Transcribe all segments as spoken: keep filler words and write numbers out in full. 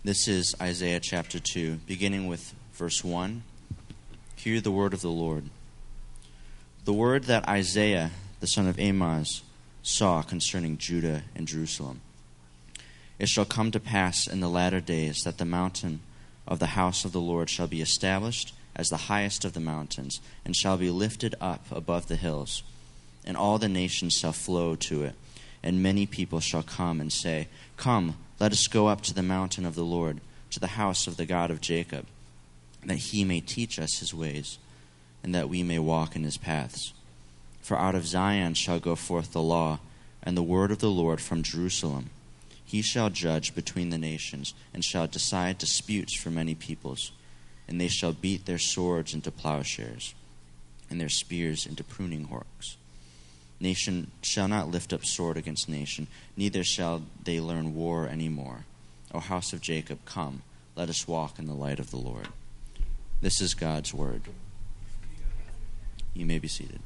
This is Isaiah chapter two, beginning with verse one. Hear the word of the Lord. The word that Isaiah, the son of Amoz, saw concerning Judah and Jerusalem. It shall come to pass in the latter days that the mountain of the house of the Lord shall be established as the highest of the mountains, and shall be lifted up above the hills. And all the nations shall flow to it, and many people shall come and say, Come, let us go up to the mountain of the Lord, to the house of the God of Jacob, that he may teach us his ways, and that we may walk in his paths. For out of Zion shall go forth the law, and the word of the Lord from Jerusalem. He shall judge between the nations, and shall decide disputes for many peoples. And they shall beat their swords into plowshares, and their spears into pruning hooks. Nation shall not lift up sword against nation, neither shall they learn war any more. O house of Jacob, come, let us walk in the light of the Lord. This is God's word. You may be seated.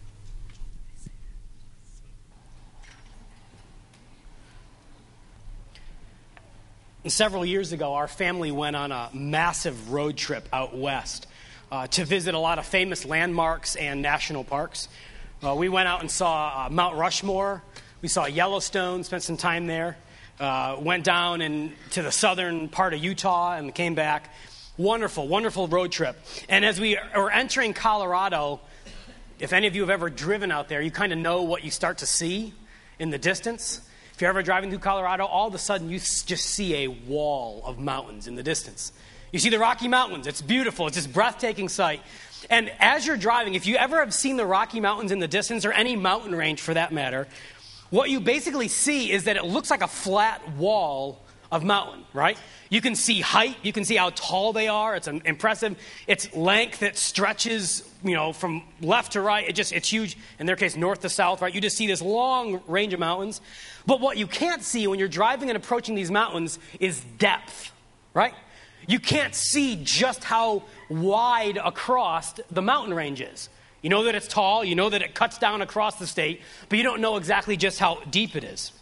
Several years ago, our family went on a massive road trip out west uh, to visit a lot of famous landmarks and national parks. Uh, we went out and saw uh, Mount Rushmore. We saw Yellowstone, spent some time there. Uh, went down and to the southern part of Utah and came back. Wonderful, wonderful road trip. And as we were entering Colorado, if any of you have ever driven out there, you kind of know what you start to see in the distance. If you're ever driving through Colorado, all of a sudden you just see a wall of mountains in the distance. You see the Rocky Mountains. It's beautiful. It's this breathtaking sight. And as you're driving, if you ever have seen the Rocky Mountains in the distance, or any mountain range for that matter, what you basically see is that it looks like a flat wall of mountain, right? You can see height. You can see how tall they are. It's impressive. It's length that stretches, you know, from left to right. It just, it's huge. In their case, north to south, right? You just see this long range of mountains. But what you can't see when you're driving and approaching these mountains is depth, right? You can't see just how wide across the mountain range is. You know that it's tall. You know that it cuts down across the state. But you don't know exactly just how deep it is.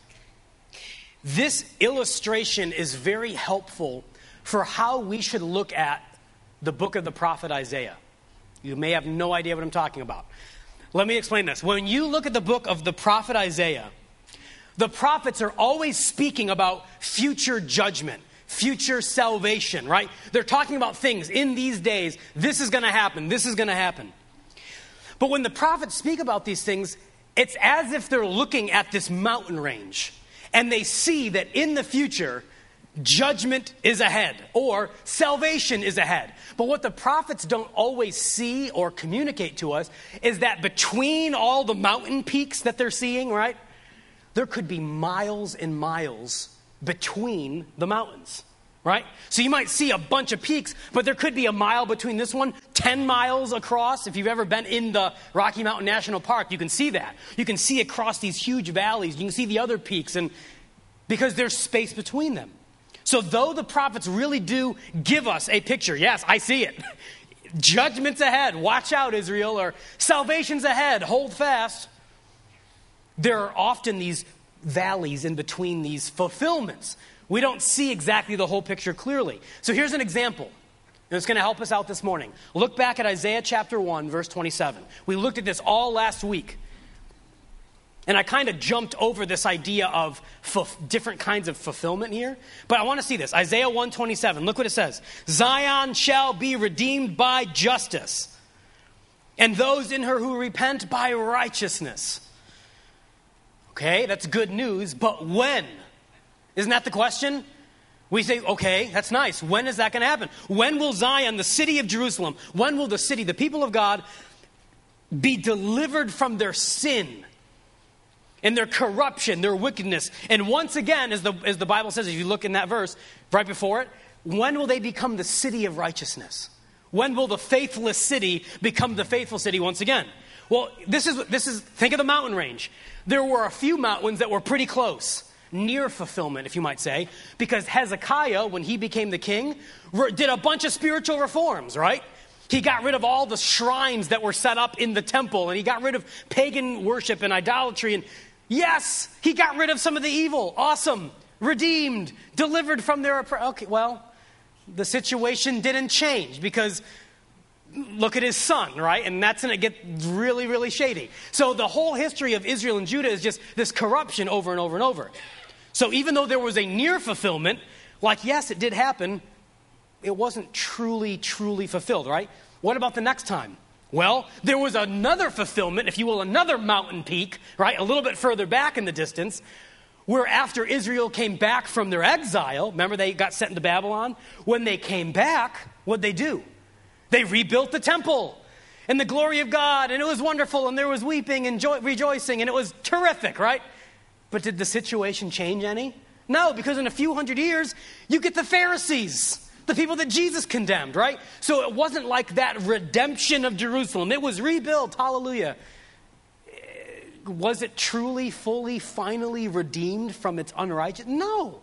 This illustration is very helpful for how we should look at the book of the prophet Isaiah. You may have no idea what I'm talking about. Let me explain this. When you look at the book of the prophet Isaiah, the prophets are always speaking about future judgment, future salvation, right? They're talking about things in these days. This is going to happen. This is going to happen. But when the prophets speak about these things, it's as if they're looking at this mountain range. And they see that in the future, judgment is ahead, or salvation is ahead. But what the prophets don't always see or communicate to us is that between all the mountain peaks that they're seeing, right, there could be miles and miles between the mountains, right? So you might see a bunch of peaks, but there could be a mile between this one, ten miles across. If you've ever been in the Rocky Mountain National Park, you can see that. You can see across these huge valleys. You can see the other peaks, and because there's space between them. So though the prophets really do give us a picture, yes, I see it. Judgment's ahead. Watch out, Israel. Or salvation's ahead. Hold fast. There are often these valleys in between these fulfillments. We don't see exactly the whole picture clearly. So here's an example. And it's going to help us out this morning. Look back at Isaiah chapter one, verse twenty-seven. We looked at this all last week. And I kind of jumped over this idea of f- different kinds of fulfillment here. But I want to see this. Isaiah one twenty-seven. Look what it says. Zion shall be redeemed by justice, and those in her who repent by righteousness. Okay, that's good news. But when? Isn't that the question? We say, okay, that's nice. When is that going to happen? When will Zion, the city of Jerusalem, when will the city, the people of God, be delivered from their sin and their corruption, their wickedness? And once again, as the, as the Bible says, if you look in that verse right before it, when will they become the city of righteousness? When will the faithless city become the faithful city once again? Well, this is, this is, think of the mountain range. There were a few mountains that were pretty close. Near fulfillment, if you might say, because Hezekiah, when he became the king, did a bunch of spiritual reforms, right? He got rid of all the shrines that were set up in the temple, and he got rid of pagan worship and idolatry, and yes, he got rid of some of the evil. Awesome. Redeemed. Delivered from their oppression. Okay, well, the situation didn't change because look at his son, right? And that's going to get really, really shady. So the whole history of Israel and Judah is just this corruption over and over and over. So even though there was a near fulfillment, like, yes, it did happen, it wasn't truly, truly fulfilled, right? What about the next time? Well, there was another fulfillment, if you will, another mountain peak, right? A little bit further back in the distance, where after Israel came back from their exile, remember they got sent into Babylon? When they came back, what'd they do? They rebuilt the temple and the glory of God, and it was wonderful, and there was weeping and joy, rejoicing, and it was terrific, right? But did the situation change any? No, because in a few hundred years, you get the Pharisees, the people that Jesus condemned, right? So it wasn't like that redemption of Jerusalem. It was rebuilt, hallelujah. Was it truly, fully, finally redeemed from its unrighteousness? No.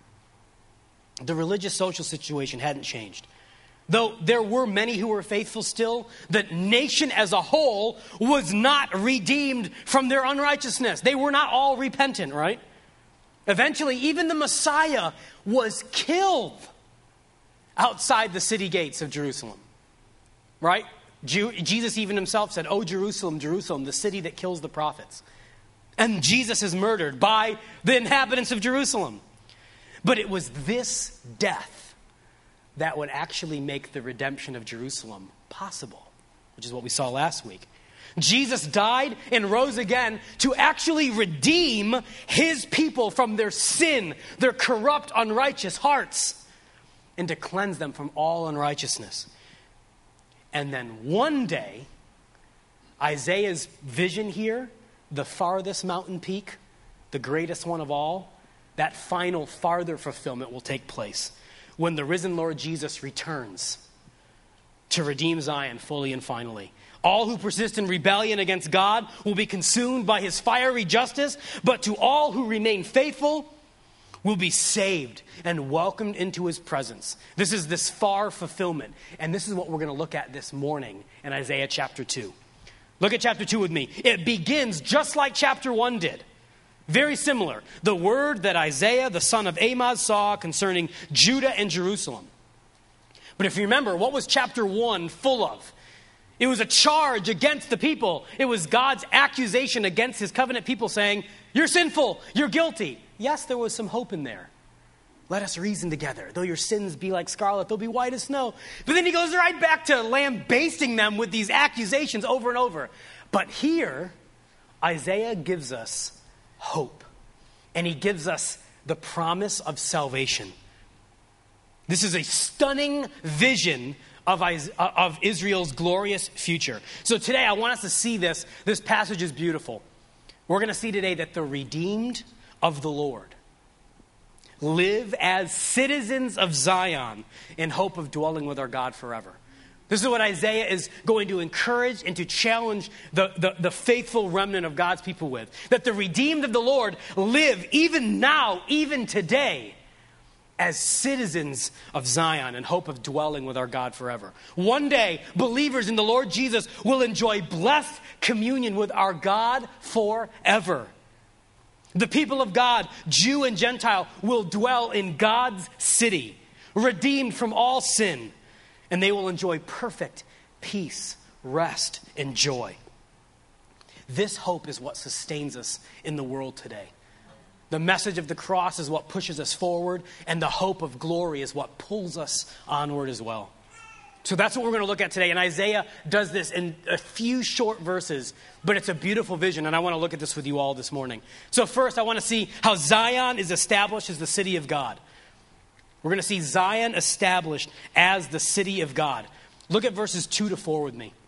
The religious social situation hadn't changed. Though there were many who were faithful still, the nation as a whole was not redeemed from their unrighteousness. They were not all repentant, right? Eventually, even the Messiah was killed outside the city gates of Jerusalem, right? Jew, Jesus even himself said, "Oh, Jerusalem, Jerusalem, the city that kills the prophets." And Jesus is murdered by the inhabitants of Jerusalem. But it was this death that would actually make the redemption of Jerusalem possible, which is what we saw last week. Jesus died and rose again to actually redeem his people from their sin, their corrupt, unrighteous hearts, and to cleanse them from all unrighteousness. And then one day, Isaiah's vision here, the farthest mountain peak, the greatest one of all, that final farther fulfillment will take place when the risen Lord Jesus returns to redeem Zion fully and finally. All who persist in rebellion against God will be consumed by his fiery justice, but to all who remain faithful will be saved and welcomed into his presence. This is this far fulfillment, and this is what we're going to look at this morning in Isaiah chapter two. Look at chapter two with me. It begins just like chapter one did. Very similar. The word that Isaiah, the son of Amoz, saw concerning Judah and Jerusalem. But if you remember, what was chapter one full of? It was a charge against the people. It was God's accusation against his covenant people saying, "You're sinful, you're guilty." Yes, there was some hope in there. Let us reason together. Though your sins be like scarlet, they'll be white as snow. But then he goes right back to lambasting them with these accusations over and over. But here, Isaiah gives us hope. And he gives us the promise of salvation. This is a stunning vision of, of Israel's glorious future. So today I want us to see this. This passage is beautiful. We're going to see today that the redeemed of the Lord live as citizens of Zion in hope of dwelling with our God forever. This is what Isaiah is going to encourage and to challenge the, the, the faithful remnant of God's people with. That the redeemed of the Lord live even now, even today, as citizens of Zion in hope of dwelling with our God forever. One day, believers in the Lord Jesus will enjoy blessed communion with our God forever. The people of God, Jew and Gentile, will dwell in God's city, redeemed from all sin, and they will enjoy perfect peace, rest, and joy. This hope is what sustains us in the world today. The message of the cross is what pushes us forward, and the hope of glory is what pulls us onward as well. So that's what we're going to look at today. And Isaiah does this in a few short verses, but it's a beautiful vision, and I want to look at this with you all this morning. So first, I want to see how Zion is established as the city of God. We're going to see Zion established as the city of God. Look at verses two to four with me.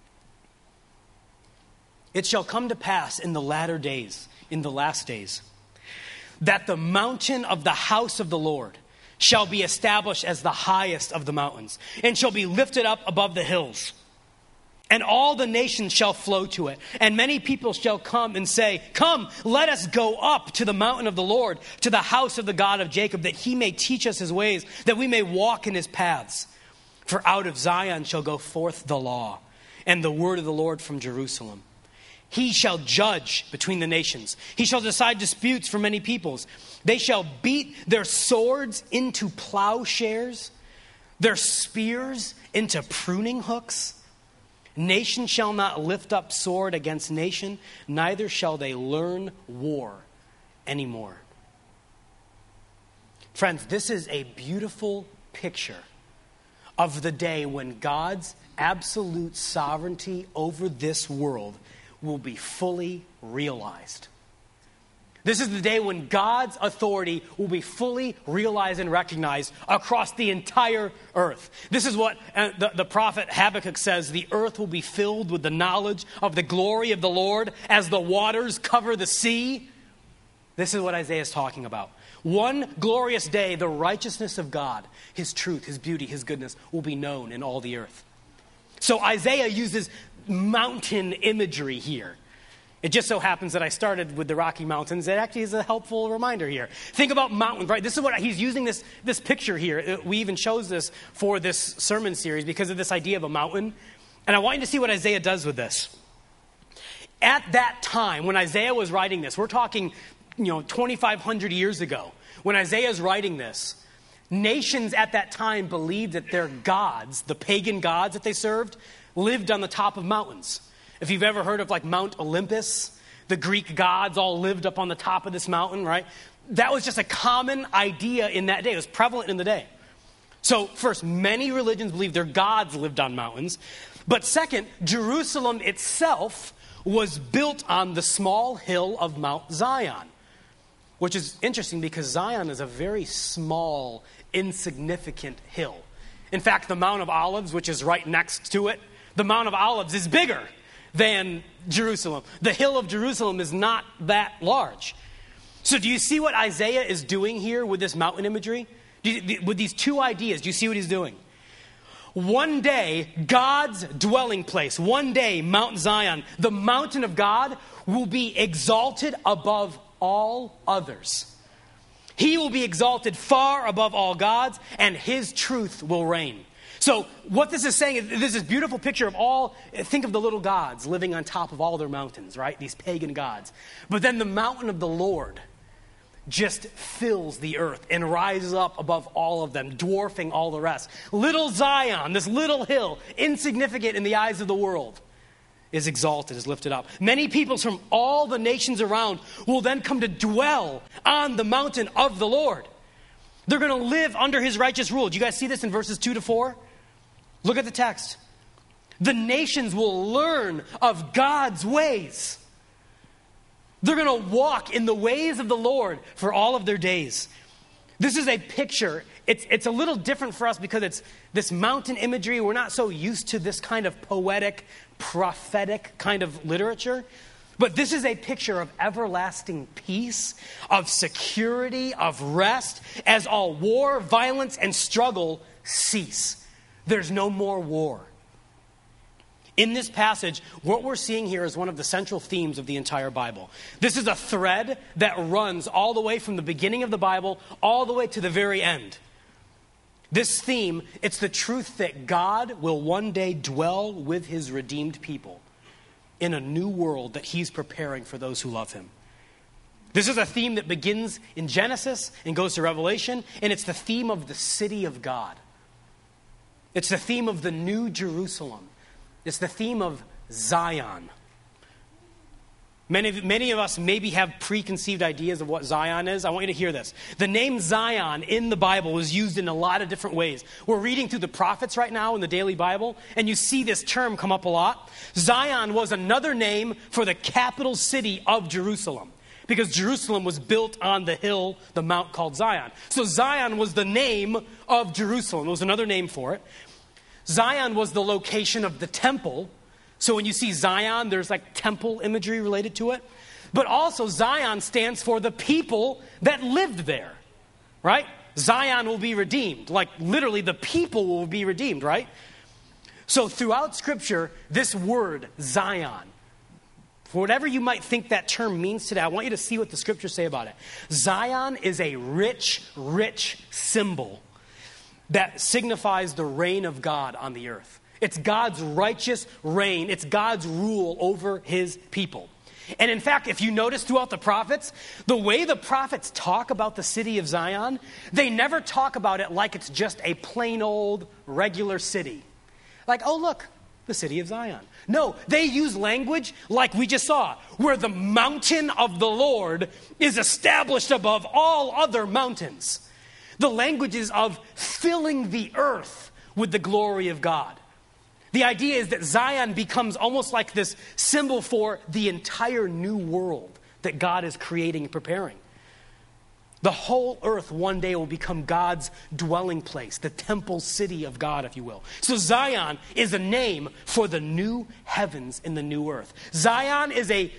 It shall come to pass in the latter days, in the last days, that the mountain of the house of the Lord shall be established as the highest of the mountains, and shall be lifted up above the hills. And all the nations shall flow to it. And many people shall come and say, "Come, let us go up to the mountain of the Lord, to the house of the God of Jacob, that he may teach us his ways, that we may walk in his paths. For out of Zion shall go forth the law, and the word of the Lord from Jerusalem. He shall judge between the nations. He shall decide disputes for many peoples. They shall beat their swords into plowshares their spears into pruning hooks. Nation shall not lift up sword against nation, neither shall they learn war anymore. Friends, this is a beautiful picture of the day when God's absolute sovereignty over this world will be fully realized. This is the day when God's authority will be fully realized and recognized across the entire earth. This is what uh, the, the prophet Habakkuk says: the earth will be filled with the knowledge of the glory of the Lord as the waters cover the sea. This is what Isaiah is talking about. One glorious day, the righteousness of God, his truth, his beauty, his goodness will be known in all the earth. So Isaiah uses mountain imagery here. It just so happens that I started with the Rocky Mountains. It actually is a helpful reminder here. Think about mountains, right? This is what he's using this, this picture here. We even chose this for this sermon series because of this idea of a mountain. And I want you to see what Isaiah does with this. At that time, when Isaiah was writing this, we're talking, you know, twenty-five hundred years ago. When Isaiah is writing this, nations at that time believed that their gods, the pagan gods that they served, lived on the top of mountains. If you've ever heard of like Mount Olympus, the Greek gods all lived up on the top of this mountain, right? That was just a common idea in that day. It was prevalent in the day. So first, many religions believed their gods lived on mountains. But second, Jerusalem itself was built on the small hill of Mount Zion, which is interesting because Zion is a very small, insignificant hill. In fact, the Mount of Olives, which is right next to it, the Mount of Olives is bigger than Jerusalem. The hill of Jerusalem is not that large. So do you see what Isaiah is doing here with this mountain imagery? Do you, with these two ideas, do you see what he's doing? One day, God's dwelling place, one day, Mount Zion, the mountain of God, will be exalted above all others. He will be exalted far above all gods, and his truth will reign. So what this is saying is there's this beautiful picture of all, think of the little gods living on top of all their mountains, right? These pagan gods. But then the mountain of the Lord just fills the earth and rises up above all of them, dwarfing all the rest. Little Zion, this little hill, insignificant in the eyes of the world, is exalted, is lifted up. Many peoples from all the nations around will then come to dwell on the mountain of the Lord. They're going to live under his righteous rule. Do you guys see this in verses two to four? Look at the text. The nations will learn of God's ways. They're going to walk in the ways of the Lord for all of their days. This is a picture. It's, it's a little different for us because it's this mountain imagery. We're not so used to this kind of poetic, prophetic kind of literature. But this is a picture of everlasting peace, of security, of rest, as all war, violence, and struggle cease. There's no more war. In this passage, what we're seeing here is one of the central themes of the entire Bible. This is a thread that runs all the way from the beginning of the Bible all the way to the very end. This theme, it's the truth that God will one day dwell with his redeemed people in a new world that he's preparing for those who love him. This is a theme that begins in Genesis and goes to Revelation, and it's the theme of the city of God. It's the theme of the New Jerusalem. It's the theme of Zion. Many, many of us maybe have preconceived ideas of what Zion is. I want you to hear this. The name Zion in the Bible is used in a lot of different ways. We're reading through the prophets right now in the Daily Bible, and you see this term come up a lot. Zion was another name for the capital city of Jerusalem, because Jerusalem was built on the hill, the mount called Zion. So Zion was the name of Jerusalem. It was another name for it. Zion was the location of the temple. So when you see Zion, there's like temple imagery related to it. But also Zion stands for the people that lived there, right? Zion will be redeemed. Like literally the people will be redeemed, right? So throughout Scripture, this word, Zion, for whatever you might think that term means today, I want you to see what the Scriptures say about it. Zion is a rich, rich symbol that signifies the reign of God on the earth. It's God's righteous reign. It's God's rule over his people. And in fact, if you notice throughout the prophets, the way the prophets talk about the city of Zion, they never talk about it like it's just a plain old regular city. Like, oh, look, the city of Zion. No, they use language like we just saw, where the mountain of the Lord is established above all other mountains. The language is of filling the earth with the glory of God. The idea is that Zion becomes almost like this symbol for the entire new world that God is creating and preparing. The whole earth one day will become God's dwelling place, the temple city of God, if you will. So Zion is a name for the new heavens and the new earth. Zion is a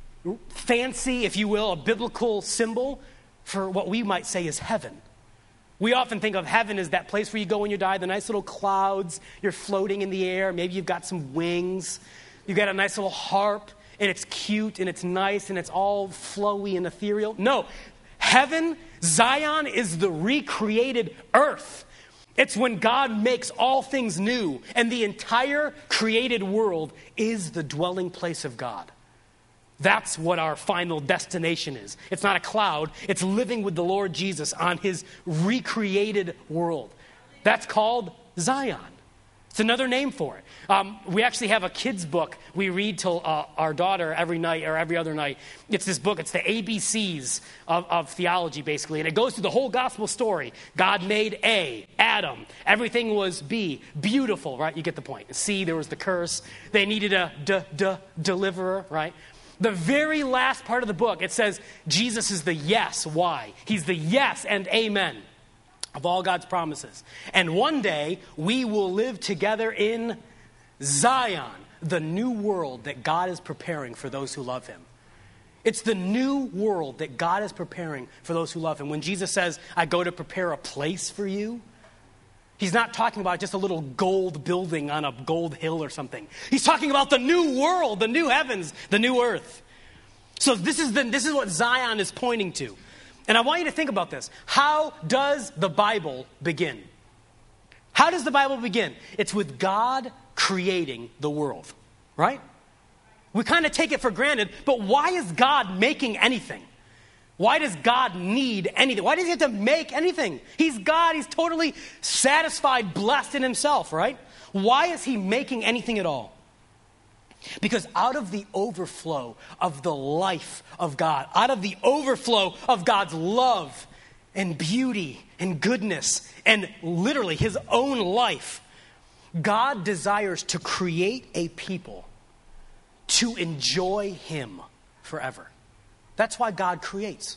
fancy, if you will, a biblical symbol for what we might say is heaven. We often think of heaven as that place where you go when you die, the nice little clouds, you're floating in the air, maybe you've got some wings, you've got a nice little harp, and it's cute, and it's nice, and it's all flowy and ethereal. No, heaven, Zion, is the recreated earth. It's when God makes all things new, and the entire created world is the dwelling place of God. That's what our final destination is. It's not a cloud. It's living with the Lord Jesus on his recreated world. That's called Zion. It's another name for it. Um, we actually have a kid's book we read to uh, our daughter every night or every other night. It's this book. It's the A B Cs of, of theology, basically. And it goes through the whole gospel story. God made A, Adam. Everything was B, beautiful, right? You get the point. C, there was the curse. They needed a d, d, deliverer, right? The very last part of the book, it says Jesus is the yes. Why? He's the yes and amen of all God's promises. And one day, we will live together in Zion, the new world that God is preparing for those who love him. It's the new world that God is preparing for those who love him. When Jesus says, I go to prepare a place for you, he's not talking about just a little gold building on a gold hill or something. He's talking about the new world, the new heavens, the new earth. So this is the, this is what Zion is pointing to. And I want you to think about this. How does the Bible begin? How does the Bible begin? It's with God creating the world, right? We kind of take it for granted, but why is God making anything? Why does God need anything? Why does he have to make anything? He's God. He's totally satisfied, blessed in himself, right? Why is he making anything at all? Because out of the overflow of the life of God, out of the overflow of God's love and beauty and goodness and literally his own life, God desires to create a people to enjoy him forever. That's why God creates.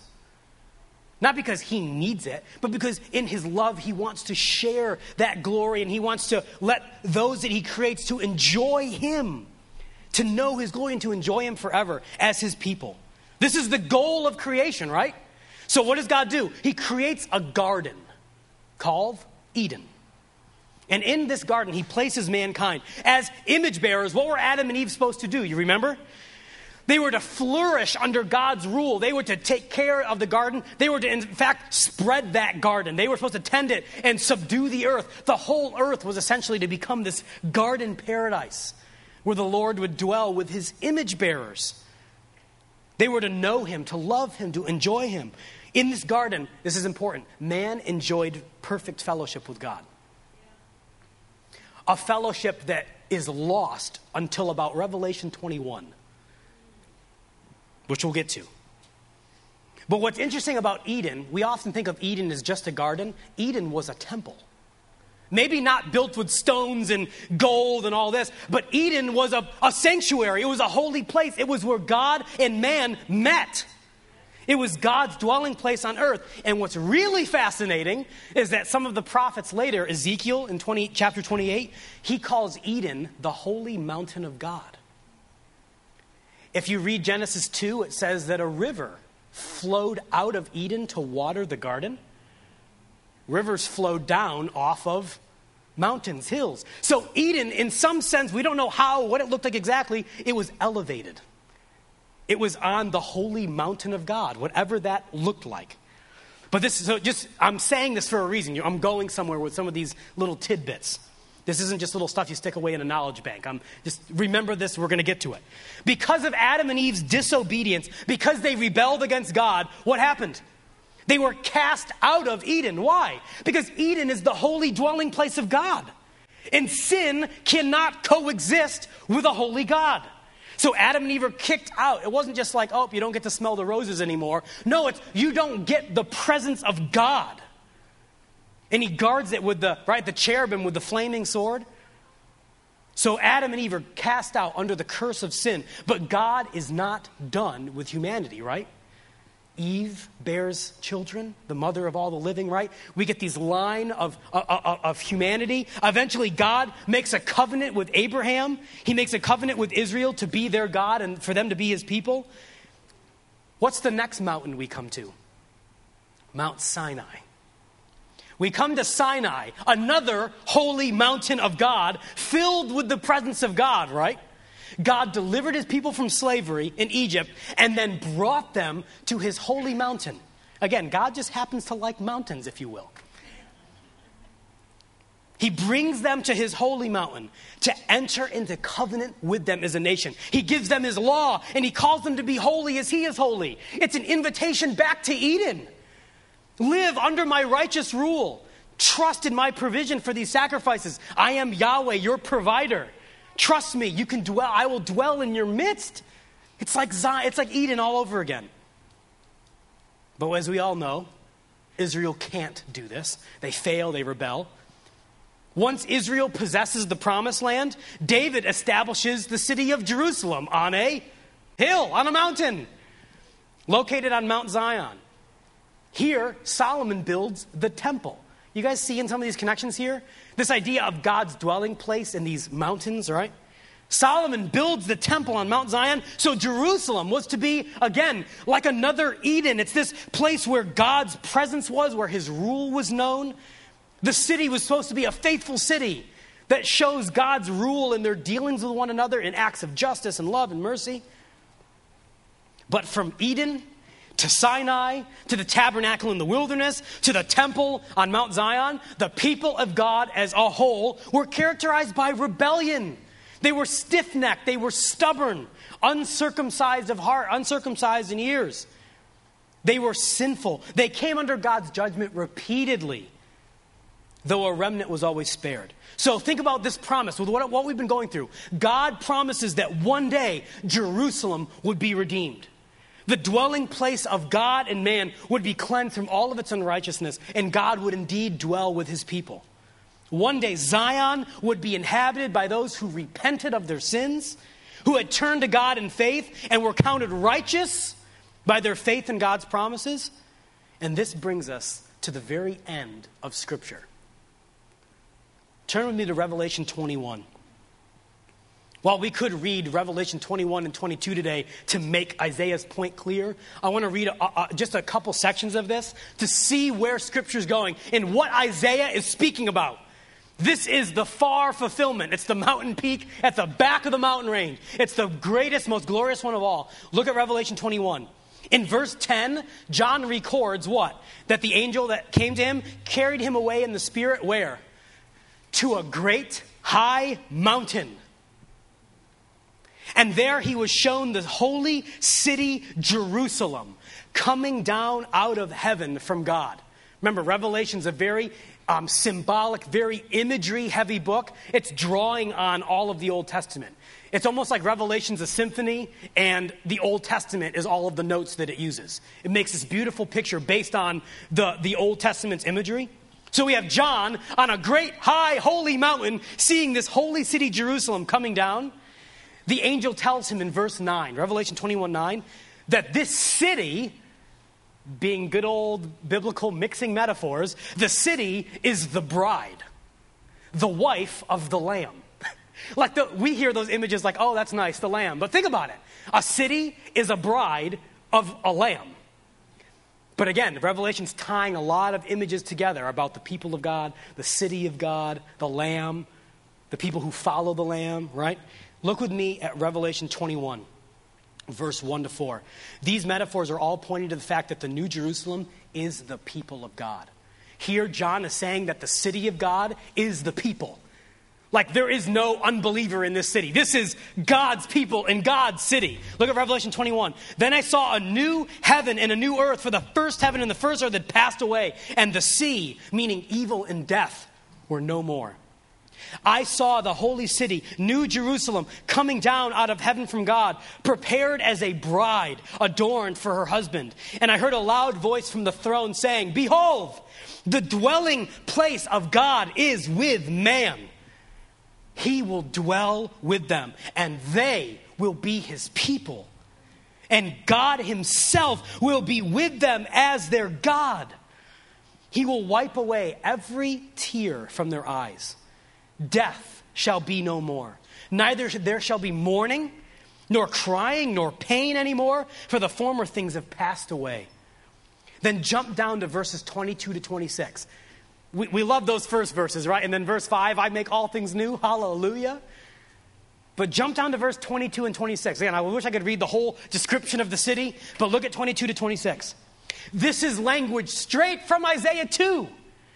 Not because he needs it, but because in his love he wants to share that glory and he wants to let those that he creates to enjoy him, to know his glory and to enjoy him forever as his people. This is the goal of creation, right? So what does God do? He creates a garden called Eden. And in this garden, he places mankind as image bearers. What were Adam and Eve supposed to do? You remember? They were to flourish under God's rule. They were to take care of the garden. They were to, in fact, spread that garden. They were supposed to tend it and subdue the earth. The whole earth was essentially to become this garden paradise where the Lord would dwell with his image bearers. They were to know him, to love him, to enjoy him. In this garden, this is important, man enjoyed perfect fellowship with God. A fellowship that is lost until about Revelation twenty-one. Which we'll get to. But what's interesting about Eden, we often think of Eden as just a garden. Eden was a temple. Maybe not built with stones and gold and all this, but Eden was a, a sanctuary. It was a holy place. It was where God and man met. It was God's dwelling place on earth. And what's really fascinating is that some of the prophets later, Ezekiel in twenty, chapter twenty-eight, he calls Eden the holy mountain of God. If you read Genesis two, it says that a river flowed out of Eden to water the garden. Rivers flowed down off of mountains, hills. So Eden, in some sense, we don't know how, what it looked like exactly, it was elevated. It was on the holy mountain of God, whatever that looked like. But this, so just, I'm saying this for a reason. I'm going somewhere with some of these little tidbits. This isn't just little stuff you stick away in a knowledge bank. Um, just remember this, we're going to get to it. Because of Adam and Eve's disobedience, because they rebelled against God, what happened? They were cast out of Eden. Why? Because Eden is the holy dwelling place of God. And sin cannot coexist with a holy God. So Adam and Eve are kicked out. It wasn't just like, oh, you don't get to smell the roses anymore. No, it's you don't get the presence of God. And he guards it with the, right, the cherubim with the flaming sword. So Adam and Eve are cast out under the curse of sin. But God is not done with humanity, right? Eve bears children, the mother of all the living, right? We get these line of, of, of humanity. Eventually, God makes a covenant with Abraham. He makes a covenant with Israel to be their God and for them to be his people. What's the next mountain we come to? Mount Sinai. We come to Sinai, another holy mountain of God, filled with the presence of God, right? God delivered his people from slavery in Egypt and then brought them to his holy mountain. Again, God just happens to like mountains, if you will. He brings them to his holy mountain to enter into covenant with them as a nation. He gives them his law and he calls them to be holy as he is holy. It's an invitation back to Eden. Live under my righteous rule. Trust in my provision for these sacrifices. I am Yahweh, your provider. Trust me, you can dwell. I will dwell in your midst. It's like Zion, it's like Eden all over again. But as we all know, Israel can't do this. They fail, they rebel. Once Israel possesses the promised land, David establishes the city of Jerusalem on a hill, on a mountain, located on Mount Zion. Here, Solomon builds the temple. You guys see in some of these connections here? This idea of God's dwelling place in these mountains, right? Solomon builds the temple on Mount Zion. So Jerusalem was to be, again, like another Eden. It's this place where God's presence was, where his rule was known. The city was supposed to be a faithful city that shows God's rule in their dealings with one another in acts of justice and love and mercy. But from Eden to Sinai, to the tabernacle in the wilderness, to the temple on Mount Zion, the people of God as a whole were characterized by rebellion. They were stiff-necked, they were stubborn, uncircumcised of heart, uncircumcised in ears. They were sinful. They came under God's judgment repeatedly, though a remnant was always spared. So think about this promise with what, what we've been going through. God promises that one day Jerusalem would be redeemed. The dwelling place of God and man would be cleansed from all of its unrighteousness, and God would indeed dwell with his people. One day Zion would be inhabited by those who repented of their sins, who had turned to God in faith and were counted righteous by their faith in God's promises. And this brings us to the very end of Scripture. Turn with me to Revelation twenty-one. While we could read Revelation twenty-one and twenty-two today to make Isaiah's point clear, I want to read a, a, just a couple sections of this to see where Scripture is going and what Isaiah is speaking about. This is the far fulfillment. It's the mountain peak at the back of the mountain range. It's the greatest, most glorious one of all. Look at Revelation twenty-one. In verse ten, John records what? That the angel that came to him carried him away in the spirit where? To a great high mountain. And there he was shown the holy city, Jerusalem, coming down out of heaven from God. Remember, Revelation's a very um, symbolic, very imagery-heavy book. It's drawing on all of the Old Testament. It's almost like Revelation's a symphony, and the Old Testament is all of the notes that it uses. It makes this beautiful picture based on the, the Old Testament's imagery. So we have John on a great, high, holy mountain, seeing this holy city, Jerusalem, coming down. The angel tells him in verse nine, Revelation twenty-one nine, that this city, being good old biblical mixing metaphors, the city is the bride, the wife of the Lamb. Like the, we hear those images like, oh, that's nice, the Lamb. But think about it. A city is a bride of a lamb. But again, Revelation's tying a lot of images together about the people of God, the city of God, the Lamb, the people who follow the Lamb, right? Look with me at Revelation twenty-one, verse one to four. These metaphors are all pointing to the fact that the New Jerusalem is the people of God. Here, John is saying that the city of God is the people. Like there is no unbeliever in this city. This is God's people in God's city. Look at Revelation twenty-one. Then I saw a new heaven and a new earth, for the first heaven and the first earth had passed away, and the sea, meaning evil and death, were no more. I saw the holy city, New Jerusalem, coming down out of heaven from God, prepared as a bride adorned for her husband. And I heard a loud voice from the throne saying, "Behold, the dwelling place of God is with man. He will dwell with them, and they will be his people. And God himself will be with them as their God. He will wipe away every tear from their eyes. Death shall be no more. Neither there shall be mourning, nor crying, nor pain anymore, for the former things have passed away." Then jump down to verses twenty-two to twenty-six. We, we love those first verses, right? And then verse five, I make all things new, hallelujah. But jump down to verse twenty-two and twenty-six. Again, I wish I could read the whole description of the city, but look at twenty-two to twenty-six. This is language straight from Isaiah two.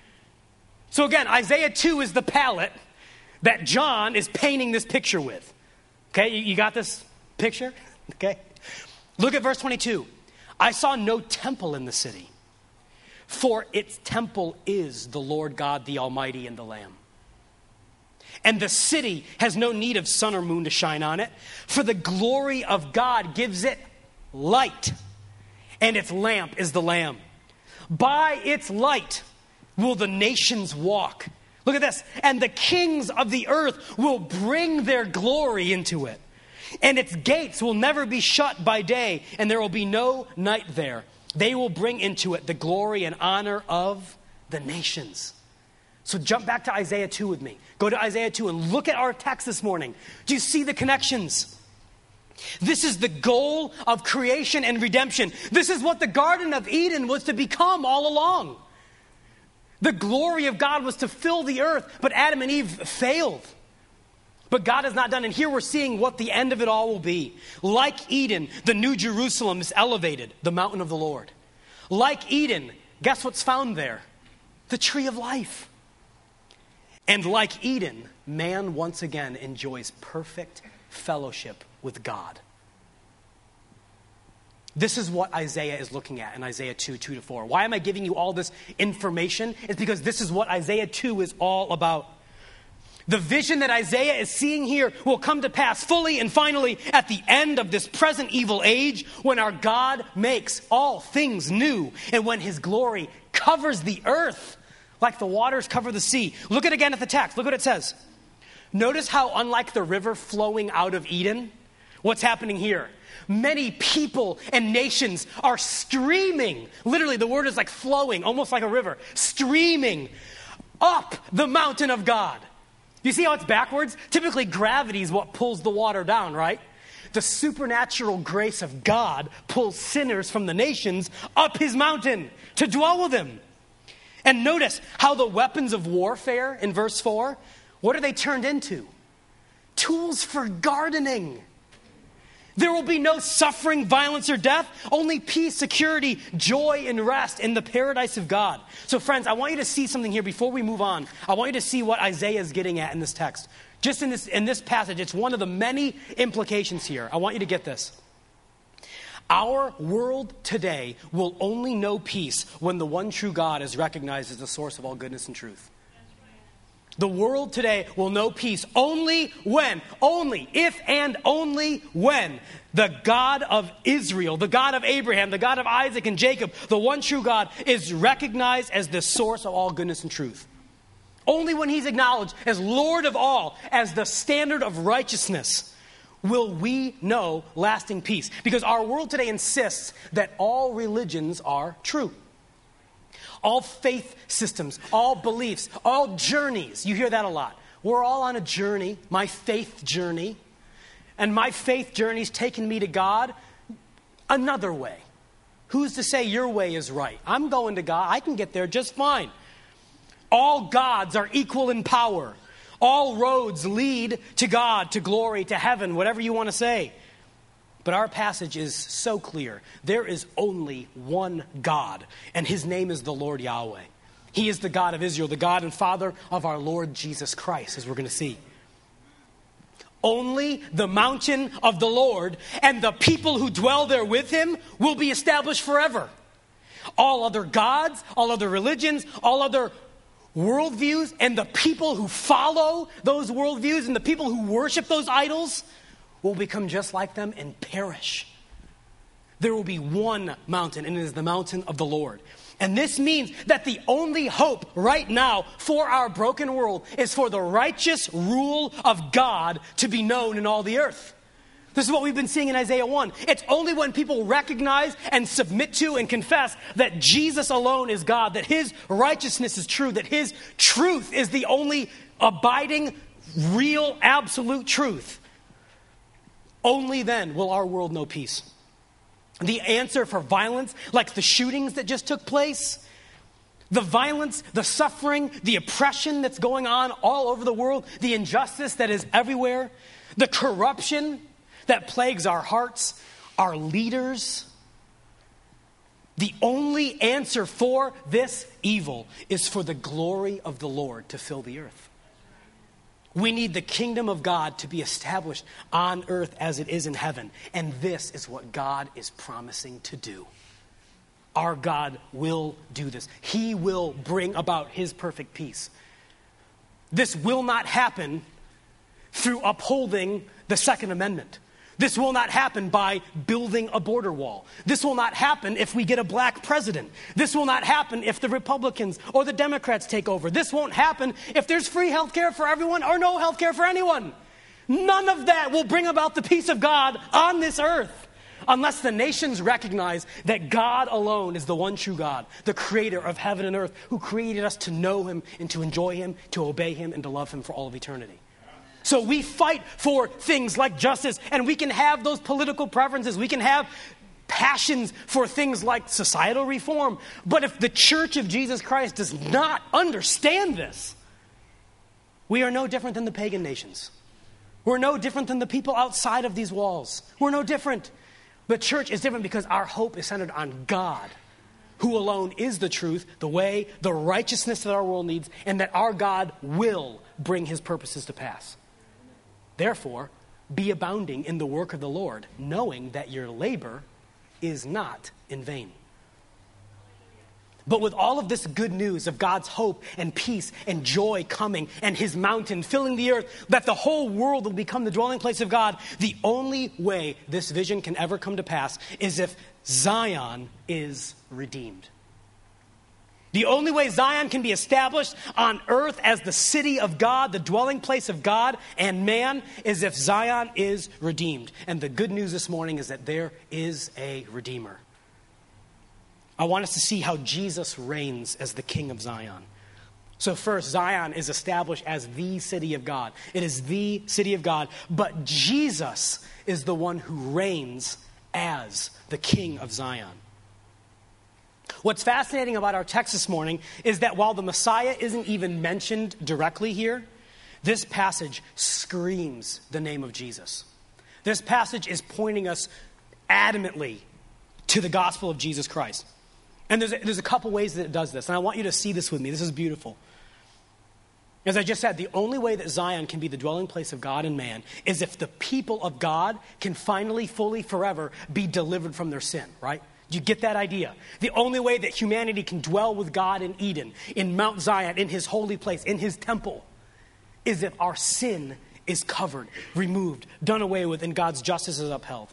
So again, Isaiah two is the palette that John is painting this picture with. Okay, you, you got this picture? Okay. Look at verse twenty-two. I saw no temple in the city, for its temple is the Lord God, the Almighty, and the Lamb. And the city has no need of sun or moon to shine on it, for the glory of God gives it light, and its lamp is the Lamb. By its light will the nations walk. Look at this. And the kings of the earth will bring their glory into it. And its gates will never be shut by day, and there will be no night there. They will bring into it the glory and honor of the nations. So jump back to Isaiah two with me. Go to Isaiah two and look at our text this morning. Do you see the connections? This is the goal of creation and redemption. This is what the Garden of Eden was to become all along. The glory of God was to fill the earth, but Adam and Eve failed. But God is not done. And here we're seeing what the end of it all will be. Like Eden, the New Jerusalem is elevated, the mountain of the Lord. Like Eden, guess what's found there? The tree of life. And like Eden, man once again enjoys perfect fellowship with God. This is what Isaiah is looking at in Isaiah two, two to four. Why am I giving you all this information? It's because this is what Isaiah two is all about. The vision that Isaiah is seeing here will come to pass fully and finally at the end of this present evil age, when our God makes all things new and when his glory covers the earth like the waters cover the sea. Look at again at the text. Look what it says. Notice how, unlike the river flowing out of Eden, what's happening here? Many people and nations are streaming. Literally, the word is like flowing, almost like a river, streaming up the mountain of God. You see how it's backwards? Typically, gravity is what pulls the water down, right? The supernatural grace of God pulls sinners from the nations up his mountain to dwell with him. And notice how the weapons of warfare in verse four, what are they turned into? Tools for gardening. There will be no suffering, violence, or death. Only peace, security, joy, and rest in the paradise of God. So friends, I want you to see something here before we move on. I want you to see what Isaiah is getting at in this text. Just in this, in this passage, it's one of the many implications here. I want you to get this. Our world today will only know peace when the one true God is recognized as the source of all goodness and truth. The world today will know peace only when, only, if and only when the God of Israel, the God of Abraham, the God of Isaac and Jacob, the one true God, is recognized as the source of all goodness and truth. Only when he's acknowledged as Lord of all, as the standard of righteousness, will we know lasting peace. Because our world today insists that all religions are true. All faith systems, all beliefs, all journeys. You hear that a lot. We're all on a journey, my faith journey. And my faith journey's taken me to God another way. Who's to say your way is right? I'm going to God. I can get there just fine. All gods are equal in power. All roads lead to God, to glory, to heaven, whatever you want to say. But our passage is so clear. There is only one God, and his name is the Lord Yahweh. He is the God of Israel, the God and Father of our Lord Jesus Christ, as we're going to see. Only the mountain of the Lord and the people who dwell there with him will be established forever. All other gods, all other religions, all other worldviews, and the people who follow those worldviews and the people who worship those idols will become just like them and perish. There will be one mountain, and it is the mountain of the Lord. And this means that the only hope right now for our broken world is for the righteous rule of God to be known in all the earth. This is what we've been seeing in Isaiah one. It's only when people recognize and submit to and confess that Jesus alone is God, that his righteousness is true, that his truth is the only abiding, real, absolute truth. Only then will our world know peace. The answer for violence, like the shootings that just took place, the violence, the suffering, the oppression that's going on all over the world, the injustice that is everywhere, the corruption that plagues our hearts, our leaders. The only answer for this evil is for the glory of the Lord to fill the earth. We need the kingdom of God to be established on earth as it is in heaven. And this is what God is promising to do. Our God will do this. He will bring about his perfect peace. This will not happen through upholding the Second Amendment. This will not happen by building a border wall. This will not happen if we get a black president. This will not happen if the Republicans or the Democrats take over. This won't happen if there's free health care for everyone or no health care for anyone. None of that will bring about the peace of God on this earth unless the nations recognize that God alone is the one true God, the creator of heaven and earth, who created us to know him and to enjoy him, to obey him, and to love him for all of eternity. So we fight for things like justice, and we can have those political preferences. We can have passions for things like societal reform. But if the Church of Jesus Christ does not understand this, we are no different than the pagan nations. We're no different than the people outside of these walls. We're no different. But church is different because our hope is centered on God, who alone is the truth, the way, the righteousness that our world needs, and that our God will bring his purposes to pass. Therefore, be abounding in the work of the Lord, knowing that your labor is not in vain. But with all of this good news of God's hope and peace and joy coming and his mountain filling the earth, that the whole world will become the dwelling place of God, the only way this vision can ever come to pass is if Zion is redeemed. The only way Zion can be established on earth as the city of God, the dwelling place of God and man, is if Zion is redeemed. And the good news this morning is that there is a Redeemer. I want us to see how Jesus reigns as the King of Zion. So first, Zion is established as the city of God. It is the city of God, but Jesus is the one who reigns as the King of Zion. What's fascinating about our text this morning is that while the Messiah isn't even mentioned directly here, this passage screams the name of Jesus. This passage is pointing us adamantly to the gospel of Jesus Christ. And there's a, there's a couple ways that it does this, and I want you to see this with me. This is beautiful. As I just said, the only way that Zion can be the dwelling place of God and man is if the people of God can finally, fully, forever be delivered from their sin, right? Do you get that idea? The only way that humanity can dwell with God in Eden, in Mount Zion, in his holy place, in his temple, is if our sin is covered, removed, done away with, and God's justice is upheld.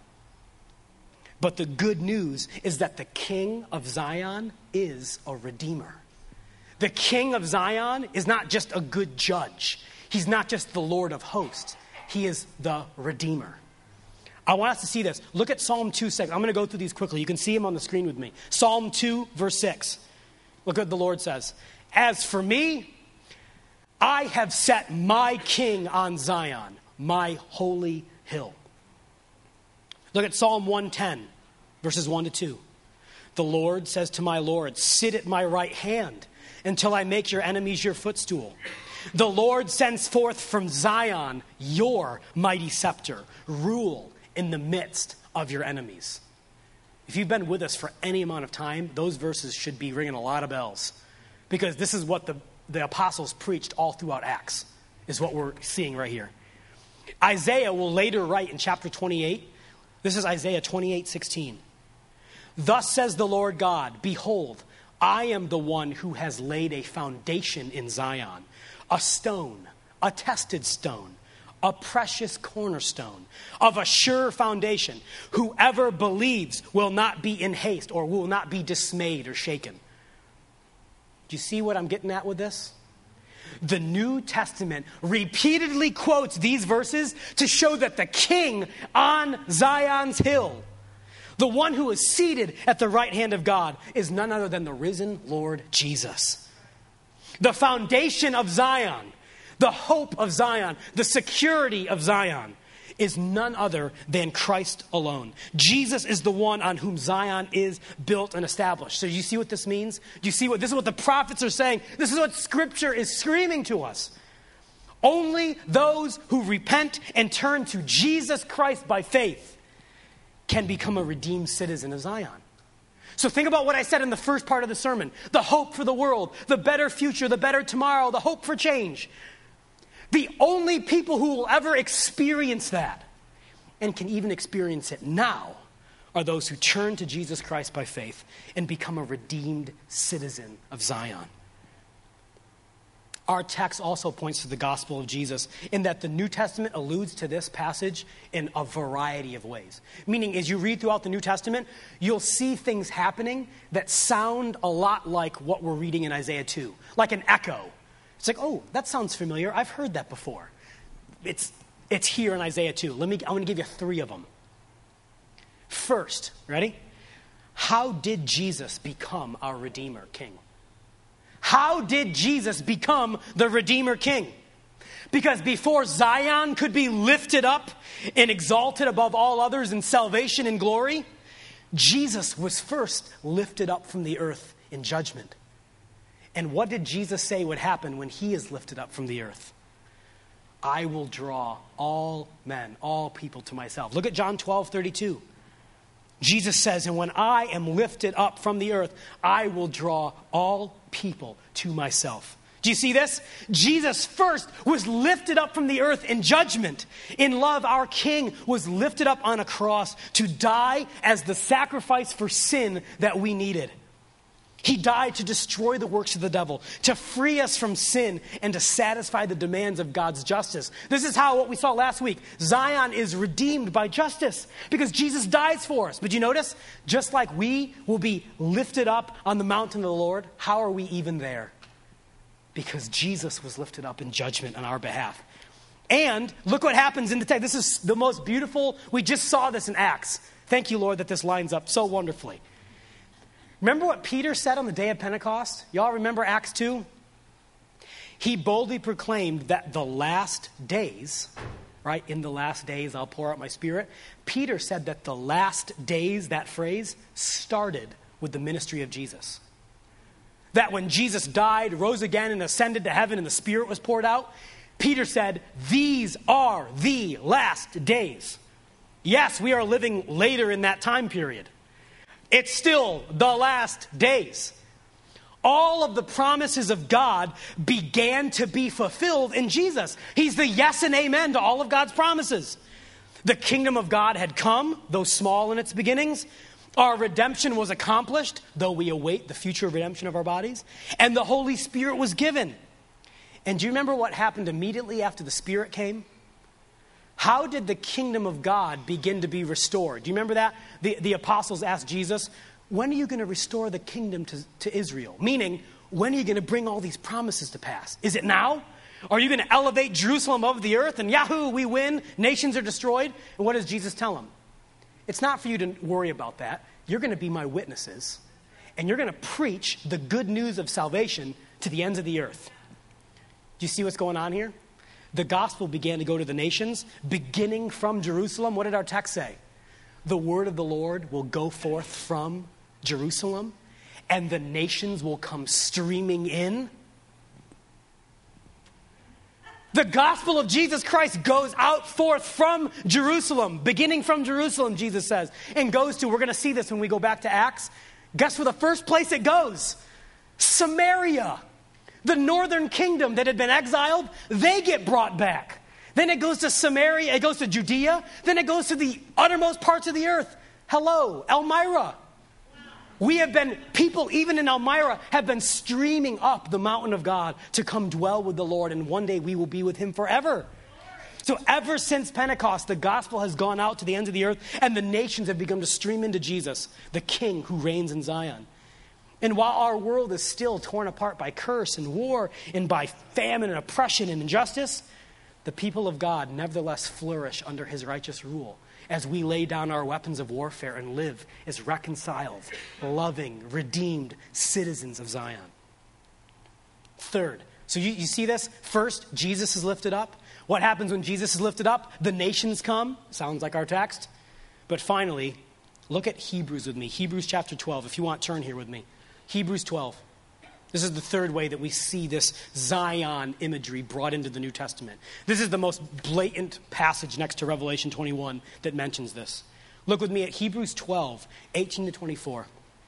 But the good news is that the King of Zion is a Redeemer. The King of Zion is not just a good judge. He's not just the Lord of hosts. He is the Redeemer. I want us to see this. Look at Psalm two, six. I'm going to go through these quickly. You can see them on the screen with me. Psalm two, verse six. Look what the Lord says. As for me, I have set my king on Zion, my holy hill. Look at Psalm one ten, verses one to two. The Lord says to my Lord, sit at my right hand until I make your enemies your footstool. The Lord sends forth from Zion your mighty scepter. Rule in the midst of your enemies. If you've been with us for any amount of time, those verses should be ringing a lot of bells. because this is what the, the apostles preached all throughout Acts, is what we're seeing right here. Isaiah will later write in chapter twenty-eight, this is Isaiah twenty-eight sixteen. Thus says the Lord God, behold, I am the one who has laid a foundation in Zion, a stone, a tested stone, a precious cornerstone of a sure foundation. Whoever believes will not be in haste or will not be dismayed or shaken. Do you see what I'm getting at with this? The New Testament repeatedly quotes these verses to show that the king on Zion's hill, the one who is seated at the right hand of God, is none other than the risen Lord Jesus. The foundation of Zion, the hope of Zion, the security of Zion is none other than Christ alone. Jesus is the one on whom Zion is built and established. So do you see what this means? Do you see what this is what the prophets are saying? This is what Scripture is screaming to us. Only those who repent and turn to Jesus Christ by faith can become a redeemed citizen of Zion. So think about what I said in the first part of the sermon. The hope for the world, the better future, the better tomorrow, the hope for change. The only people who will ever experience that, and can even experience it now, are those who turn to Jesus Christ by faith and become a redeemed citizen of Zion. Our text also points to the gospel of Jesus in that the New Testament alludes to this passage in a variety of ways. Meaning, as you read throughout the New Testament, you'll see things happening that sound a lot like what we're reading in Isaiah two, like an echo. It's like, oh, that sounds familiar. I've heard that before. It's, it's here in Isaiah two. Let me, I'm going to give you three of them. First, ready? How did Jesus become our Redeemer King? How did Jesus become the Redeemer King? Because before Zion could be lifted up and exalted above all others in salvation and glory, Jesus was first lifted up from the earth in judgment. And what did Jesus say would happen when he is lifted up from the earth? I will draw all men, all people to myself. Look at John twelve thirty-two. Jesus says, and when I am lifted up from the earth, I will draw all people to myself. Do you see this? Jesus first was lifted up from the earth in judgment. In love, our King was lifted up on a cross to die as the sacrifice for sin that we needed. He died to destroy the works of the devil, to free us from sin, and to satisfy the demands of God's justice. This is how, what we saw last week, Zion is redeemed by justice because Jesus dies for us. But you notice, just like we will be lifted up on the mountain of the Lord, how are we even there? Because Jesus was lifted up in judgment on our behalf. And look what happens in the text. This is the most beautiful. We just saw this in Acts. Thank you, Lord, that this lines up so wonderfully. Remember what Peter said on the day of Pentecost? Y'all remember Acts two? He boldly proclaimed that the last days, right, in the last days I'll pour out my Spirit. Peter said that the last days, that phrase, started with the ministry of Jesus. That when Jesus died, rose again, and ascended to heaven, and the Spirit was poured out, Peter said, these are the last days. Yes, we are living later in that time period. It's still the last days. All of the promises of God began to be fulfilled in Jesus. He's the yes and amen to all of God's promises. The kingdom of God had come, though small in its beginnings. Our redemption was accomplished, though we await the future redemption of our bodies. And the Holy Spirit was given. And do you remember what happened immediately after the Spirit came? How did the kingdom of God begin to be restored? Do you remember that? The, the apostles asked Jesus, when are you going to restore the kingdom to, to Israel? Meaning, when are you going to bring all these promises to pass? Is it now? Are you going to elevate Jerusalem above the earth and yahoo, we win, nations are destroyed? And what does Jesus tell them? It's not for you to worry about that. You're going to be my witnesses, and you're going to preach the good news of salvation to the ends of the earth. Do you see what's going on here? The gospel began to go to the nations, beginning from Jerusalem. What did our text say? The word of the Lord will go forth from Jerusalem, and the nations will come streaming in. The gospel of Jesus Christ goes out forth from Jerusalem, beginning from Jerusalem, Jesus says, and goes to, we're going to see this when we go back to Acts. Guess where the first place it goes? Samaria, the northern kingdom that had been exiled, they get brought back. Then it goes to Samaria, it goes to Judea, then it goes to the uttermost parts of the earth. Hello, Elmira. We have been, people even in Elmira have been streaming up the mountain of God to come dwell with the Lord, and one day we will be with him forever. So ever since Pentecost, the gospel has gone out to the ends of the earth, and the nations have begun to stream into Jesus, the King who reigns in Zion. And while our world is still torn apart by curse and war and by famine and oppression and injustice, the people of God nevertheless flourish under his righteous rule as we lay down our weapons of warfare and live as reconciled, loving, redeemed citizens of Zion. Third, so you, you see this? First, Jesus is lifted up. What happens when Jesus is lifted up? The nations come. Sounds like our text. But finally, look at Hebrews with me. Hebrews chapter twelve. If you want, turn here with me. Hebrews twelve. This is the third way that we see this Zion imagery brought into the New Testament. This is the most blatant passage next to Revelation twenty-one that mentions this. Look with me at Hebrews twelve, eighteen to twenty-four.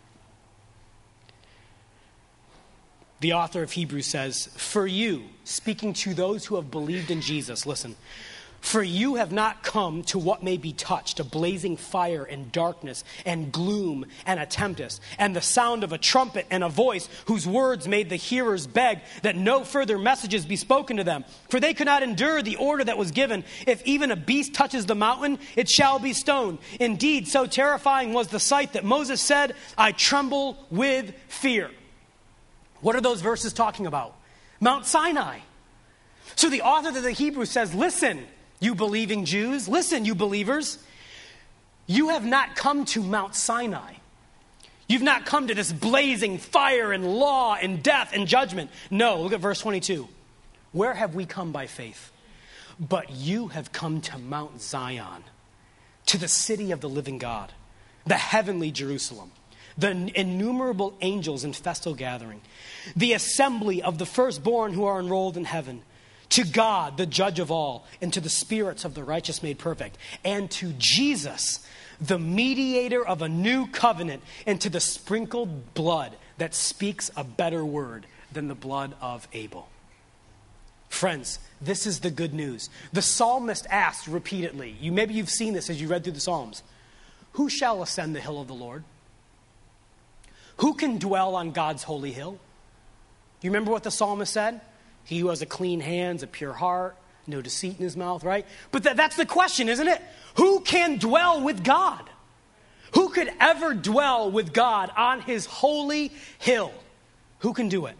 The author of Hebrews says, "For you," speaking to those who have believed in Jesus, listen, "For you have not come to what may be touched, a blazing fire and darkness and gloom and a tempest, and the sound of a trumpet and a voice whose words made the hearers beg that no further messages be spoken to them. For they could not endure the order that was given. If even a beast touches the mountain, it shall be stoned. Indeed, so terrifying was the sight that Moses said, 'I tremble with fear.'" What are those verses talking about? Mount Sinai. So the author of the Hebrews says, listen, you believing Jews, listen, you believers, you have not come to Mount Sinai. You've not come to this blazing fire and law and death and judgment. No, look at verse twenty-two. Where have we come by faith? But you have come to Mount Zion, to the city of the living God, the heavenly Jerusalem, the innumerable angels in festal gathering, the assembly of the firstborn who are enrolled in heaven, to God, the judge of all, and to the spirits of the righteous made perfect, and to Jesus, the mediator of a new covenant, and to the sprinkled blood that speaks a better word than the blood of Abel. Friends, this is the good news. The psalmist asked repeatedly, you maybe you've seen this as you read through the Psalms, who shall ascend the hill of the Lord? Who can dwell on God's holy hill? You remember what the psalmist said? He who has a clean hands, a pure heart, no deceit in his mouth, right? But th- that's the question, isn't it? Who can dwell with God? Who could ever dwell with God on his holy hill? Who can do it?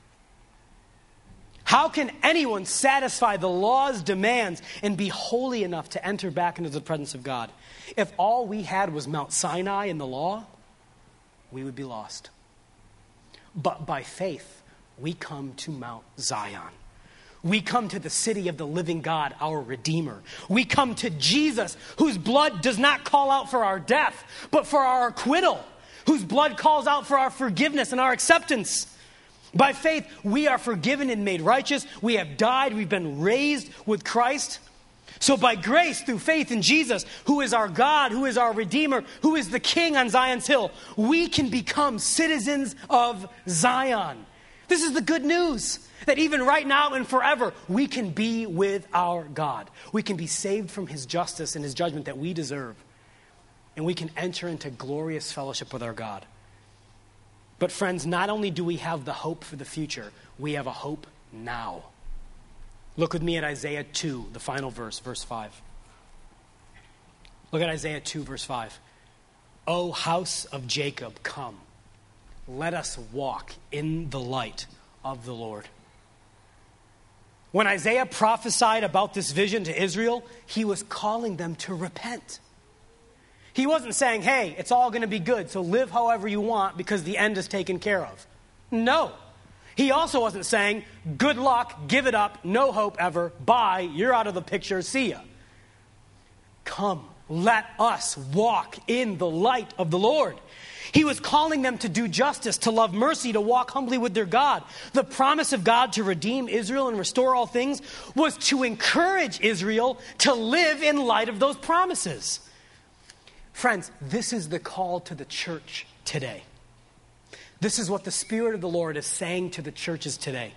How can anyone satisfy the law's demands and be holy enough to enter back into the presence of God? If all we had was Mount Sinai and the law, we would be lost. But by faith, we come to Mount Zion. We come to the city of the living God, our Redeemer. We come to Jesus, whose blood does not call out for our death, but for our acquittal, whose blood calls out for our forgiveness and our acceptance. By faith, we are forgiven and made righteous. We have died. We've been raised with Christ. So by grace, through faith in Jesus, who is our God, who is our Redeemer, who is the King on Zion's hill, we can become citizens of Zion. This is the good news, that even right now and forever, we can be with our God. We can be saved from his justice and his judgment that we deserve. And we can enter into glorious fellowship with our God. But friends, not only do we have the hope for the future, we have a hope now. Look with me at Isaiah two, the final verse, verse five. Look at Isaiah two, verse five. O house of Jacob, come. Let us walk in the light of the Lord. When Isaiah prophesied about this vision to Israel, he was calling them to repent. He wasn't saying, hey, it's all going to be good, so live however you want because the end is taken care of. No. He also wasn't saying, good luck, give it up, no hope ever, bye, you're out of the picture, see ya. Come, let us walk in the light of the Lord. He was calling them to do justice, to love mercy, to walk humbly with their God. The promise of God to redeem Israel and restore all things was to encourage Israel to live in light of those promises. Friends, this is the call to the church today. This is what the Spirit of the Lord is saying to the churches today.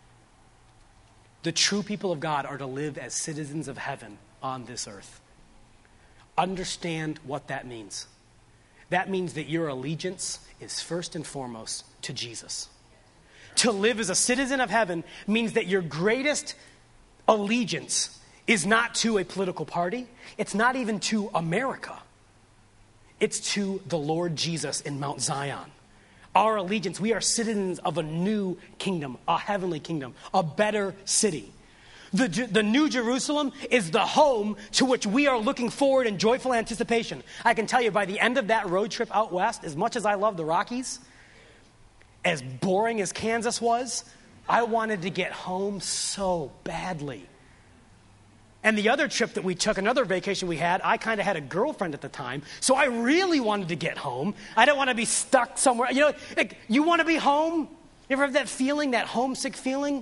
The true people of God are to live as citizens of heaven on this earth. Understand what that means. That means that your allegiance is first and foremost to Jesus. To live as a citizen of heaven means that your greatest allegiance is not to a political party. It's not even to America. It's to the Lord Jesus in Mount Zion. Our allegiance, we are citizens of a new kingdom, a heavenly kingdom, a better city. The, the New Jerusalem is the home to which we are looking forward in joyful anticipation. I can tell you, by the end of that road trip out west, as much as I love the Rockies, as boring as Kansas was, I wanted to get home so badly. And the other trip that we took, another vacation we had, I kind of had a girlfriend at the time, so I really wanted to get home. I didn't want to be stuck somewhere. You know, like, you want to be home? You ever have that feeling, that homesick feeling?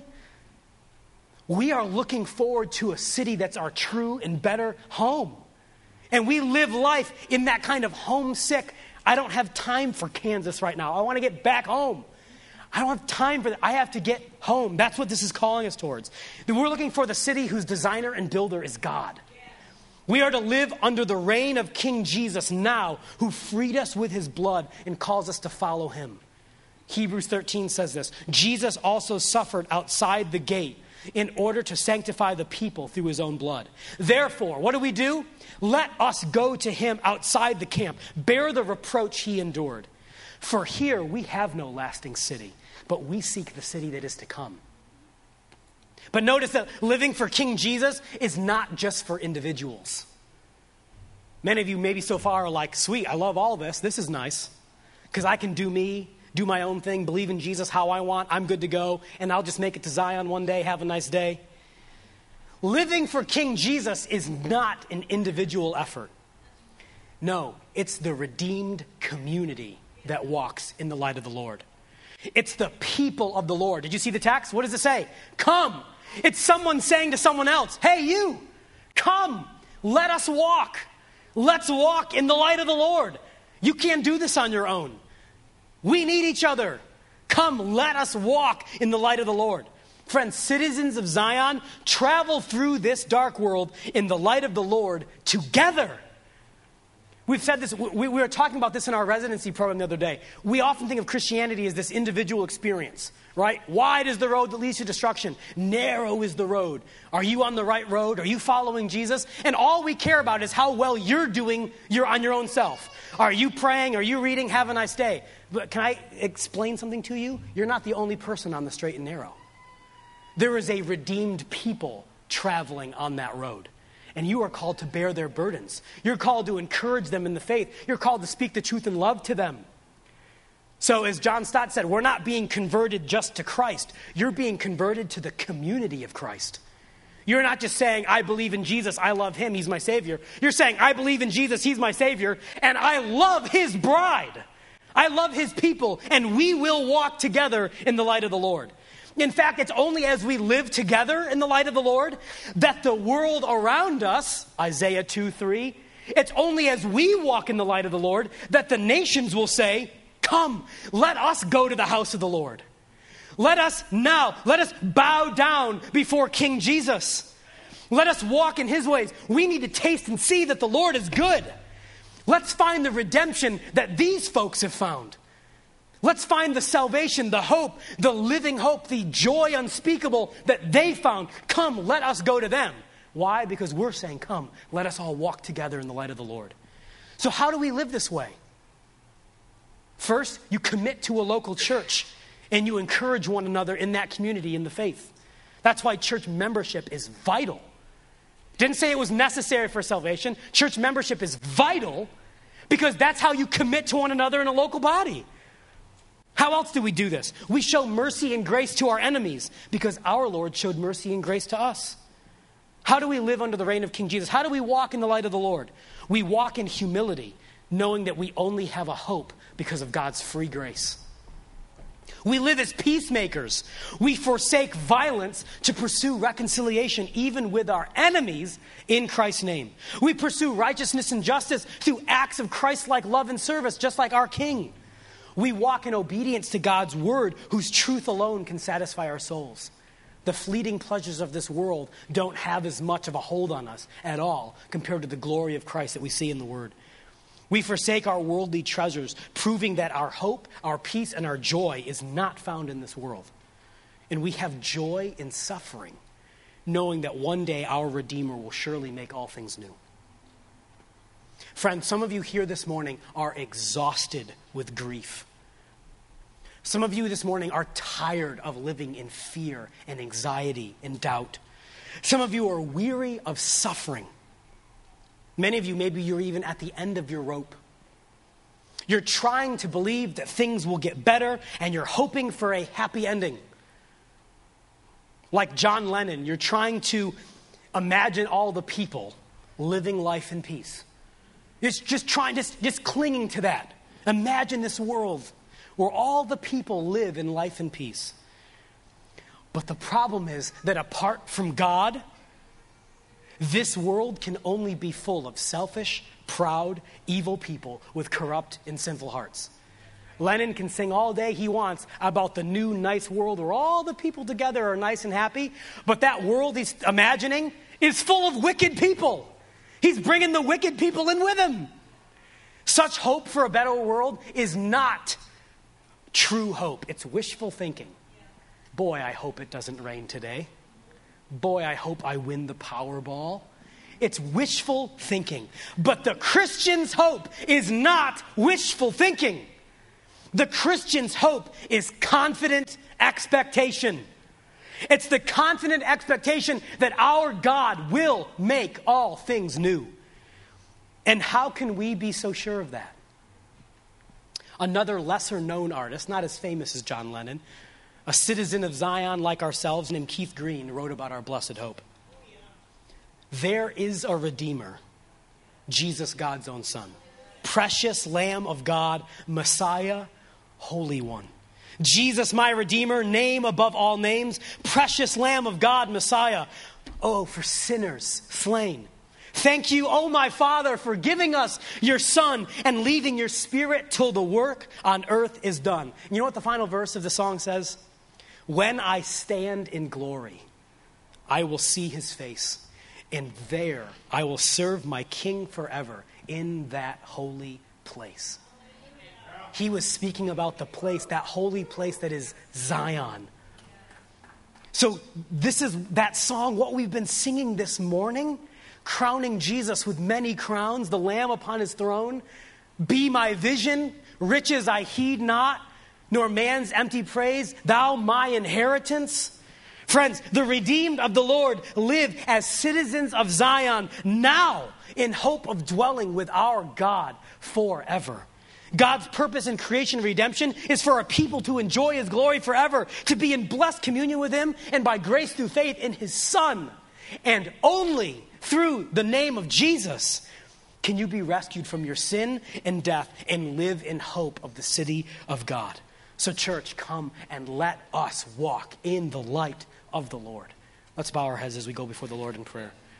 We are looking forward to a city that's our true and better home. And we live life in that kind of homesick, I don't have time for Kansas right now. I want to get back home. I don't have time for that. I have to get home. That's what this is calling us towards. We're looking for the city whose designer and builder is God. We are to live under the reign of King Jesus now, who freed us with his blood and calls us to follow him. Hebrews thirteen says this: Jesus also suffered outside the gate in order to sanctify the people through his own blood. Therefore, what do we do? Let us go to him outside the camp, bear the reproach he endured. For here we have no lasting city, but we seek the city that is to come. But notice that living for King Jesus is not just for individuals. Many of you maybe so far are like, sweet, I love all this. This is nice. Because I can do me, do my own thing, believe in Jesus how I want. I'm good to go. And I'll just make it to Zion one day. Have a nice day. Living for King Jesus is not an individual effort. No, it's the redeemed community that walks in the light of the Lord. It's the people of the Lord. Did you see the text? What does it say? Come. It's someone saying to someone else, hey, you, come, let us walk. Let's walk in the light of the Lord. You can't do this on your own. We need each other. Come, let us walk in the light of the Lord. Friends, citizens of Zion, travel through this dark world in the light of the Lord together. We've said this, we, we were talking about this in our residency program the other day. We often think of Christianity as this individual experience, right? Wide is the road that leads to destruction. Narrow is the road. Are you on the right road? Are you following Jesus? And all we care about is how well you're doing you're on your own self. Are you praying? Are you reading? Have a nice day. But can I explain something to you? You're not the only person on the straight and narrow. There is a redeemed people traveling on that road. And you are called to bear their burdens. You're called to encourage them in the faith. You're called to speak the truth in love to them. So as John Stott said, we're not being converted just to Christ. You're being converted to the community of Christ. You're not just saying, I believe in Jesus, I love him, he's my Savior. You're saying, I believe in Jesus, he's my Savior, and I love his bride. I love his people, and we will walk together in the light of the Lord. In fact, it's only as we live together in the light of the Lord that the world around us, Isaiah two three, it's only as we walk in the light of the Lord that the nations will say, come, let us go to the house of the Lord. Let us now, let us bow down before King Jesus. Let us walk in his ways. We need to taste and see that the Lord is good. Let's find the redemption that these folks have found. Let's find the salvation, the hope, the living hope, the joy unspeakable that they found. Come, let us go to them. Why? Because we're saying, come, let us all walk together in the light of the Lord. So how do we live this way? First, you commit to a local church and you encourage one another in that community in the faith. That's why church membership is vital. Didn't say it was necessary for salvation. Church membership is vital because that's how you commit to one another in a local body. How else do we do this? We show mercy and grace to our enemies because our Lord showed mercy and grace to us. How do we live under the reign of King Jesus? How do we walk in the light of the Lord? We walk in humility, knowing that we only have a hope because of God's free grace. We live as peacemakers. We forsake violence to pursue reconciliation even with our enemies in Christ's name. We pursue righteousness and justice through acts of Christ-like love and service, just like our King. We walk in obedience to God's word, whose truth alone can satisfy our souls. The fleeting pleasures of this world don't have as much of a hold on us at all compared to the glory of Christ that we see in the word. We forsake our worldly treasures, proving that our hope, our peace, and our joy is not found in this world. And we have joy in suffering, knowing that one day our Redeemer will surely make all things new. Friends, some of you here this morning are exhausted with grief. Some of you this morning are tired of living in fear and anxiety and doubt. Some of you are weary of suffering. Many of you, maybe you're even at the end of your rope. You're trying to believe that things will get better, and you're hoping for a happy ending. Like John Lennon, you're trying to imagine all the people living life in peace. It's just trying, just, just clinging to that. Imagine this world where all the people live in life in peace. But the problem is that apart from God, this world can only be full of selfish, proud, evil people with corrupt and sinful hearts. Lennon can sing all day he wants about the new nice world where all the people together are nice and happy, but that world he's imagining is full of wicked people. He's bringing the wicked people in with him. Such hope for a better world is not true hope. It's wishful thinking. Boy, I hope it doesn't rain today. Boy, I hope I win the Powerball. It's wishful thinking. But the Christian's hope is not wishful thinking. The Christian's hope is confident expectation. It's the confident expectation that our God will make all things new. And how can we be so sure of that? Another lesser-known artist, not as famous as John Lennon, a citizen of Zion like ourselves named Keith Green, wrote about our blessed hope. There is a Redeemer, Jesus, God's own Son. Precious Lamb of God, Messiah, Holy One. Jesus, my Redeemer, name above all names. Precious Lamb of God, Messiah. Oh, for sinners slain. Thank you, oh my Father, for giving us your Son and leaving your Spirit till the work on earth is done. You know what the final verse of the song says? When I stand in glory, I will see his face, and there I will serve my King forever in that holy place. He was speaking about the place, that holy place that is Zion. So this is that song, what we've been singing this morning, crowning Jesus with many crowns, the Lamb upon his throne. Be my vision, riches I heed not, nor man's empty praise, thou my inheritance. Friends, the redeemed of the Lord live as citizens of Zion now in hope of dwelling with our God forever. God's purpose in creation and redemption is for a people to enjoy his glory forever, to be in blessed communion with him, and by grace through faith in his Son. And only through the name of Jesus can you be rescued from your sin and death and live in hope of the city of God. So church, come and let us walk in the light of the Lord. Let's bow our heads as we go before the Lord in prayer.